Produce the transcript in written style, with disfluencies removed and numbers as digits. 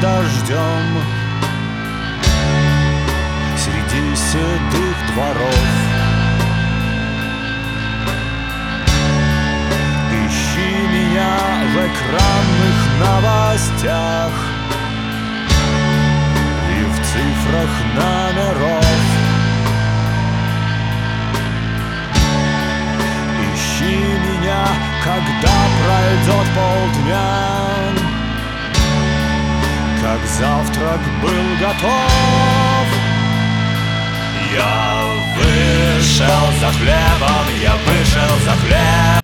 дождем среди седых дворов. Ищи меня в экранных новостях и в цифрах номеров. Ищи меня, когда пройдет полдня, как завтрак был готов. Я вышел за хлебом, я вышел за хлебом.